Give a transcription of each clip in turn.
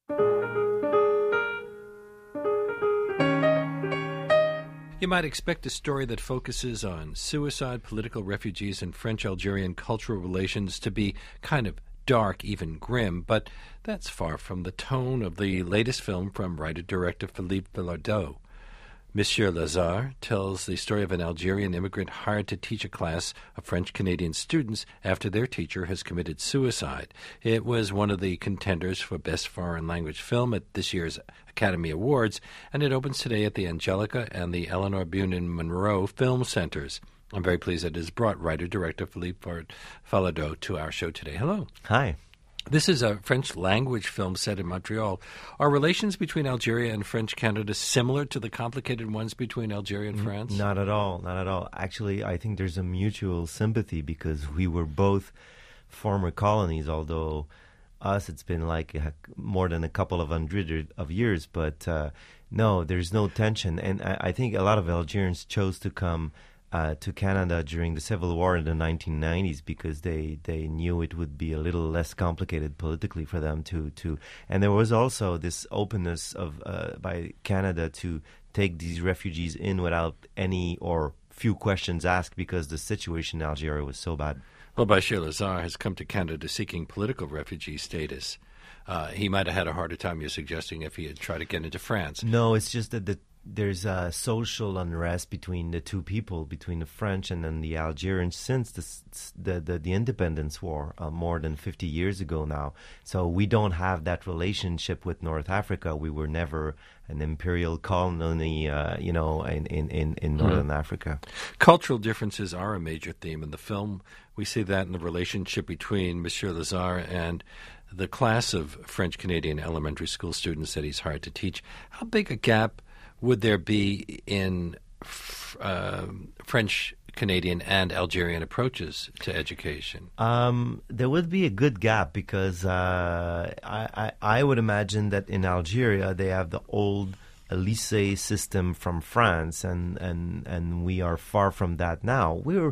You might expect a story that focuses on suicide, political refugees, and French-Algerian cultural relations to be kind of dark, even grim, but that's far from the tone of the latest film from writer-director Philippe Falardeau. Monsieur Lazare tells the story of an Algerian immigrant hired to teach a class of French-Canadian students after their teacher has committed suicide. It was one of the contenders for Best Foreign Language Film at this year's Academy Awards, and it opens today at the Angelica and the Eleanor Bunin Monroe Film Centers. I'm very pleased that it has brought writer-director Philippe Falardeau to our show today. Hello. Hi. This is a French-language film set in Montreal. Are relations between Algeria and French Canada similar to the complicated ones between Algeria and France? Not at all, not at all. Actually, I think there's a mutual sympathy because we were both former colonies, although us it's been like more than a couple of hundred of years. But no, there's no tension. And I think a lot of Algerians chose to come to Canada during the Civil War in the 1990s because they knew it would be a little less complicated politically for them to and there was also this openness of by Canada to take these refugees in without any or few questions asked because the situation in Algeria was so bad. Well, Bachir Lazare has come to Canada seeking political refugee status. He might have had a harder time, you're suggesting, if he had tried to get into France. No, it's just that there's a social unrest between the two people, between the French and then the Algerians, since the independence war more than 50 years ago now. So we don't have that relationship with North Africa. We were never an imperial colony, in Northern Africa. Cultural differences are a major theme in the film. We see that in the relationship between Monsieur Lazare and the class of French-Canadian elementary school students that he's hired to teach. How big a gap would there be in French-Canadian and Algerian approaches to education? There would be a good gap because I would imagine that in Algeria they have the old lycée system from France, and we are far from that now.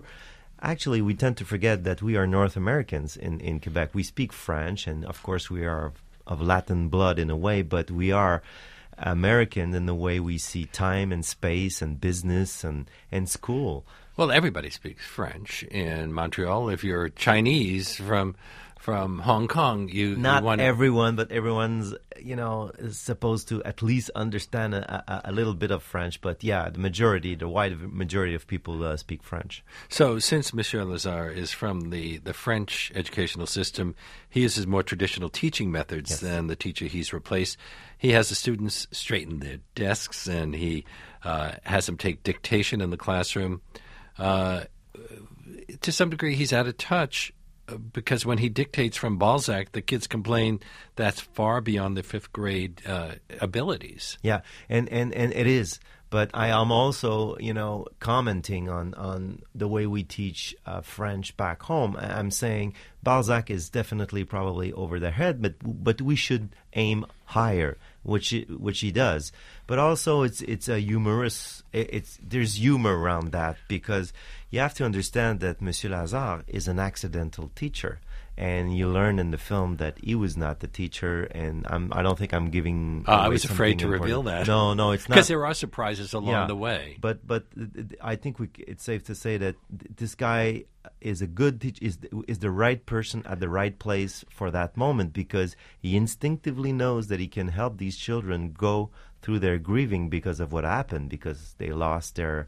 We tend to forget that we are North Americans in Quebec. We speak French, and of course we are of Latin blood in a way, but we are American in the way we see time and space and business and school. Well, everybody speaks French in Montreal. If you're Chinese from Hong Kong, not everyone, but everyone's is supposed to at least understand a little bit of French. But yeah, the wide majority of people speak French. So, since Monsieur Lazare is from the French educational system, he uses more traditional teaching methods than the teacher he's replaced. He has the students straighten their desks, and he has them take dictation in the classroom. To some degree, he's out of touch because when he dictates from Balzac, the kids complain that's far beyond the fifth grade abilities. Yeah, and it is. But I am also, commenting on the way we teach French back home. I'm saying Balzac is definitely probably over their head, but we should aim higher, which he does. But also, it's a humorous. There's humor around that because you have to understand that Monsieur Lazare is an accidental teacher. And you learn in the film that he was not the teacher, and I don't think I'm giving. I was afraid to reveal that. No, it's not, because there are surprises along the way. But I think it's safe to say that this guy is a good teacher, is the right person at the right place for that moment because he instinctively knows that he can help these children go through their grieving because of what happened, because they lost their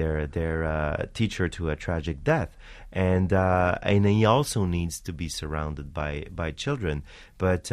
teacher to a tragic death, and he also needs to be surrounded by children. But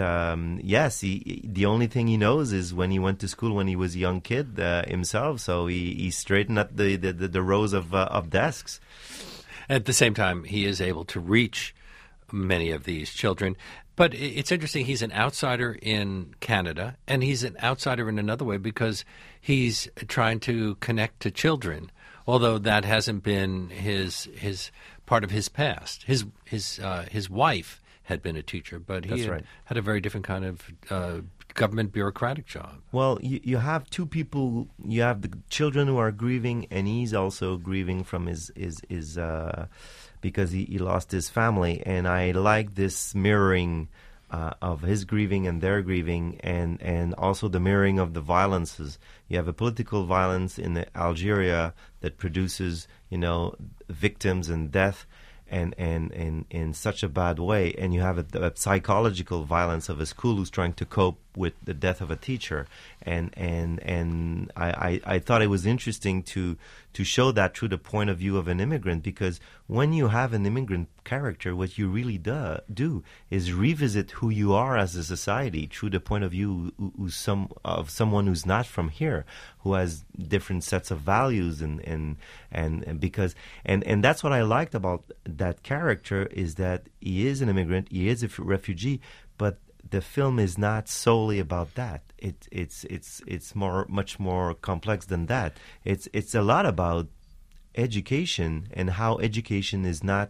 the only thing he knows is when he went to school when he was a young kid himself. So he straightened up the rows of desks. At the same time, he is able to reach many of these children. But it's interesting, he's an outsider in Canada, and he's an outsider in another way because he's trying to connect to children, although that hasn't been his part of his past. His wife had been a teacher, but he had a very different kind of government bureaucratic job. Well, you have two people. You have the children who are grieving, and he's also grieving from his because he lost his family. And I like this mirroring of his grieving and their grieving, and also the mirroring of the violences. You have a political violence in Algeria that produces, victims and death, and in such a bad way, and you have a psychological violence of a school who's trying to cope with the death of a teacher, and I thought it was interesting to show that through the point of view of an immigrant, because when you have an immigrant character, what you really do is revisit who you are as a society through the point of view of someone who's not from here, who has different sets of values, and that's what I liked about that character, is that he is an immigrant, he is a refugee, but the film is not solely about that. It's much more complex than that. It's a lot about education, and how education is not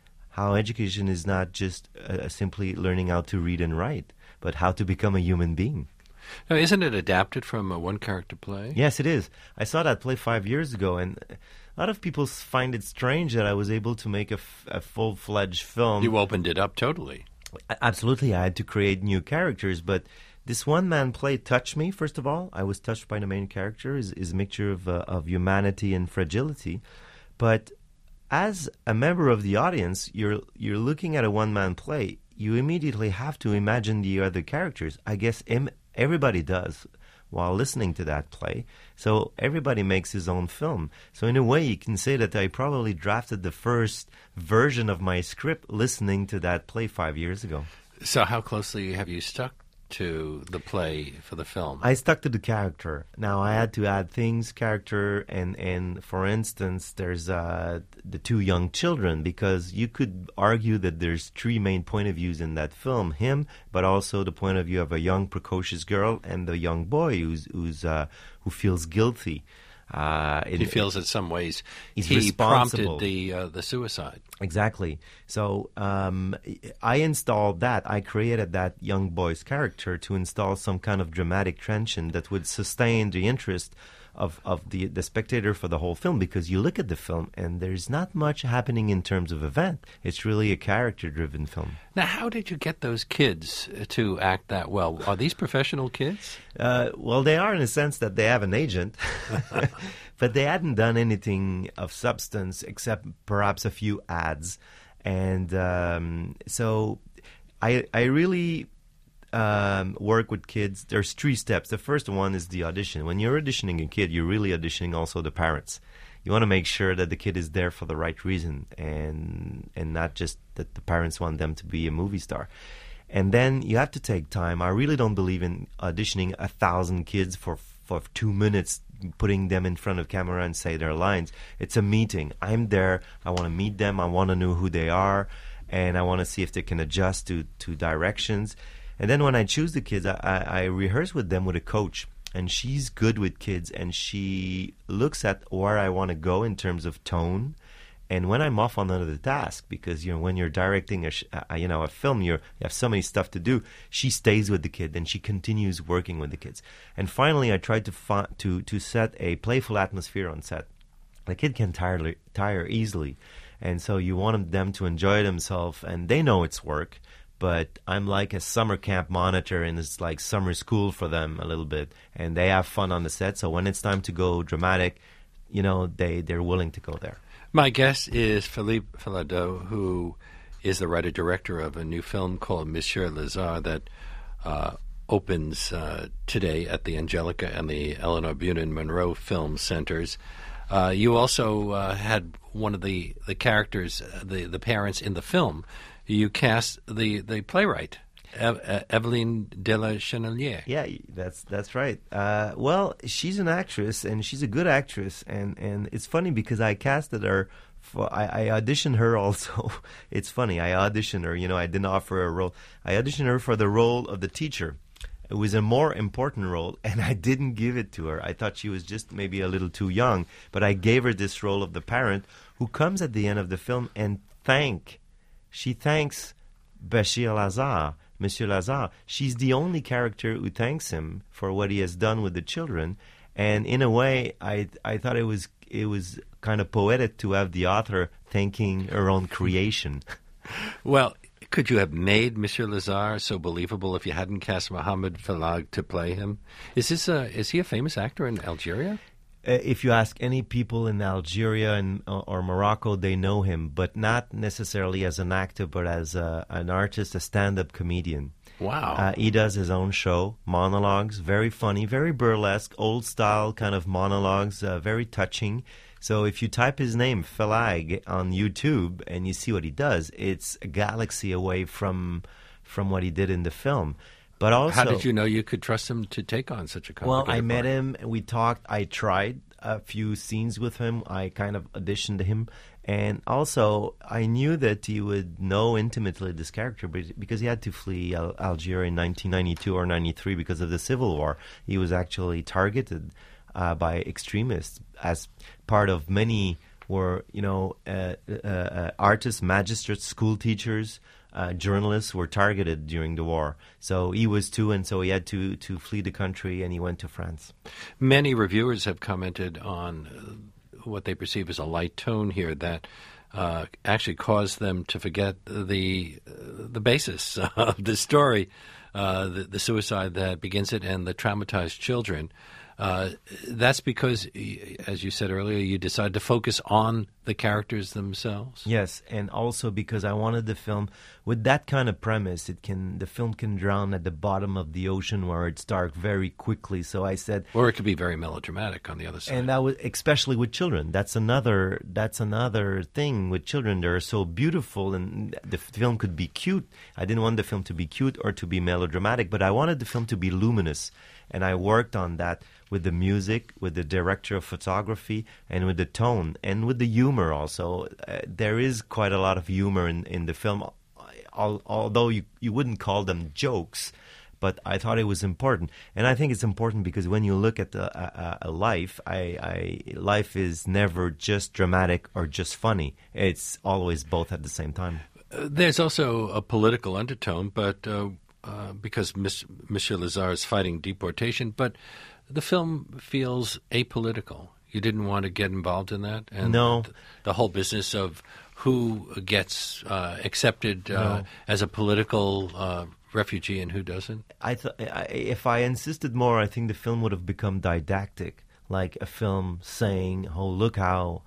just simply learning how to read and write, but how to become a human being. Now, isn't it adapted from a one-character play? Yes, it is. I saw that play 5 years ago, and a lot of people find it strange that I was able to make a full-fledged film. You opened it up totally. Absolutely. I had to create new characters, but this one-man play touched me, first of all. I was touched by the main character, is a mixture of humanity and fragility. But as a member of the audience, you're looking at a one-man play. You immediately have to imagine the other characters. I guess everybody does while listening to that play. So everybody makes his own film. So in a way, you can say that I probably drafted the first version of my script listening to that play 5 years ago. So how closely have you stuck to the play for the film? I stuck to the character. Now, I had to add things, character, and for instance, there's the two young children, because you could argue that there's three main point of views in that film. Him, but also the point of view of a young, precocious girl and the young boy who feels guilty. He feels in some ways he prompted the suicide. Exactly. So I installed that. I created that young boy's character to install some kind of dramatic tension that would sustain the interest of the spectator for the whole film, because you look at the film and there's not much happening in terms of event. It's really a character-driven film. Now, how did you get those kids to act that well? Are these professional kids? Well, they are in a sense that they have an agent, but they hadn't done anything of substance except perhaps a few ads. And so I really work with kids. There's 3 steps. The first one is the audition. When you're auditioning a kid, you're really auditioning also the parents. You want to make sure that the kid is there for the right reason, and not just that the parents want them to be a movie star. And then you have to take time. I really don't believe in auditioning 1,000 kids for 2 minutes, putting them in front of camera and say their lines. It's a meeting. I'm there. I want to meet them. I want to know who they are, and I want to see if they can adjust to directions. And then when I choose the kids, I rehearse with them with a coach. And she's good with kids, and she looks at where I want to go in terms of tone. And when I'm off on another task, because when you're directing a film, you have so many stuff to do. She stays with the kid, and she continues working with the kids. And finally, I tried to set a playful atmosphere on set. The kid can tire easily, and so you want them to enjoy themselves, and they know it's work. But I'm like a summer camp monitor, and it's like summer school for them a little bit. And they have fun on the set, so when it's time to go dramatic, they're willing to go there. My guest is Philippe Falardeau, who is the writer-director of a new film called Monsieur Lazare that opens today at the Angelica and the Eleanor Bunin Monroe Film Centers. You also had one of the characters, the parents in the film. You cast the playwright, Evelyne de la Chenelière. Yeah, that's right. Well, she's an actress, and she's a good actress, and it's funny because I casted her. I auditioned her also. It's funny. I auditioned her. I didn't offer her a role. I auditioned her for the role of the teacher. It was a more important role, and I didn't give it to her. I thought she was just maybe a little too young, but I gave her this role of the parent who comes at the end of the film and She thanks Bachir Lazare, Monsieur Lazare. She's the only character who thanks him for what he has done with the children. And in a way, I thought it was kind of poetic to have the author thanking her own creation. Well, Could you have made Monsieur Lazare so believable if you hadn't cast Mohamed Felag to play him? Is he a famous actor in Algeria? If you ask any people in Algeria or Morocco, they know him, but not necessarily as an actor, but as an artist, a stand-up comedian. Wow. He does his own show, monologues, very funny, very burlesque, old-style kind of monologues, very touching. So if you type his name, Felag, on YouTube, and you see what he does, it's a galaxy away from what he did in the film. But also, how did you know you could trust him to take on such a complicated Well, I met part? him, we talked, I tried a few scenes with him, I kind of auditioned him, and also I knew that he would know intimately this character because he had to flee Algeria in 1992 or 93 because of the civil war. He was actually targeted by extremists as part of many were, artists, magistrates, school teachers, journalists were targeted during the war. So he was too, and so he had to flee the country, and he went to France. Many reviewers have commented on what they perceive as a light tone here that actually caused them to forget the basis of the story, the suicide that begins it and the traumatized children. That's because, as you said earlier, you decided to focus on the characters themselves. Yes, and also because I wanted the film with that kind of premise. The film can drown at the bottom of the ocean where it's dark very quickly. So I said, or it could be very melodramatic on the other side. And that was especially with children. That's another thing with children. They're so beautiful, and the film could be cute. I didn't want the film to be cute or to be melodramatic, but I wanted the film to be luminous. And I worked on that with the music, with the director of photography, and with the tone, and with the humor also. There is quite a lot of humor in the film, although you wouldn't call them jokes, but I thought it was important. And I think it's important because when you look at a life, life is never just dramatic or just funny. It's always both at the same time. There's also a political undertone, but because Monsieur Lazare is fighting deportation, but the film feels apolitical. You didn't want to get involved in that? And no. The whole business of who gets accepted as a political refugee and who doesn't? If I insisted more, I think the film would have become didactic, like a film saying, "Oh, look how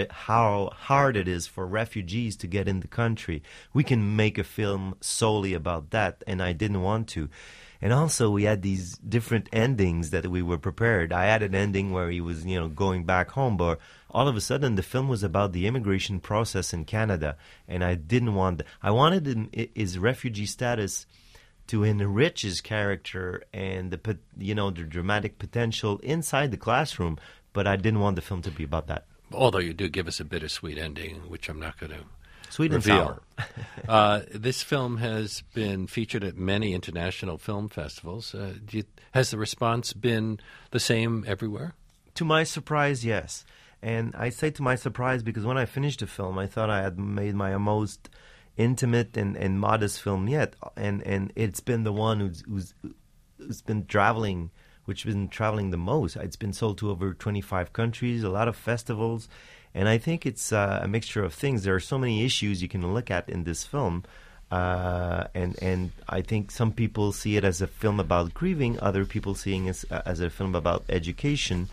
hard it is for refugees to get in the country." We can make a film solely about that, and I didn't want to. And also, we had these different endings that we were prepared. I had an ending where he was, going back home, but all of a sudden, the film was about the immigration process in Canada, and I didn't want that. I wanted his refugee status to enrich his character and the dramatic potential inside the classroom, but I didn't want the film to be about that. Although you do give us a bittersweet ending, which I'm not going to Sweet and reveal. sour. This film has been featured at many international film festivals. Has the response been the same everywhere? To my surprise, yes. And I say to my surprise because when I finished the film, I thought I had made my most intimate and modest film yet, and it's been the one who's been traveling, the most. It's been sold to over 25 countries, a lot of festivals, and I think it's a mixture of things. There are so many issues you can look at in this film, and I think some people see it as a film about grieving, other people seeing it as a film about education,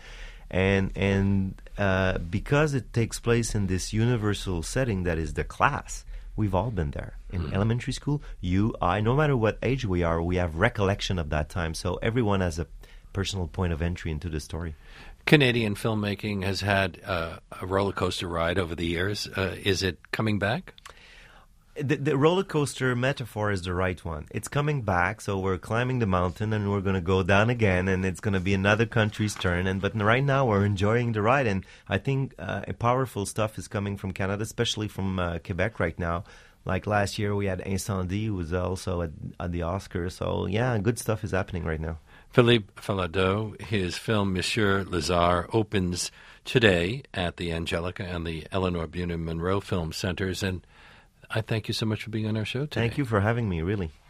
and because it takes place in this universal setting that is the class. We've all been there. In elementary school, you, I, no matter what age we are, we have recollection of that time. So everyone has a personal point of entry into the story. Canadian filmmaking has had a roller coaster ride over the years. Is it coming back? The roller coaster metaphor is the right one. It's coming back, so we're climbing the mountain and we're going to go down again, and it's going to be another country's turn. But right now we're enjoying the ride, and I think powerful stuff is coming from Canada, especially from Quebec right now. Like last year we had Incendie, who was also at the Oscars. So yeah, good stuff is happening right now. Philippe Falardeau, his film Monsieur Lazare opens today at the Angelica and the Eleanor Bunin Monroe Film Centers, and I thank you so much for being on our show today. Thank you for having me, really.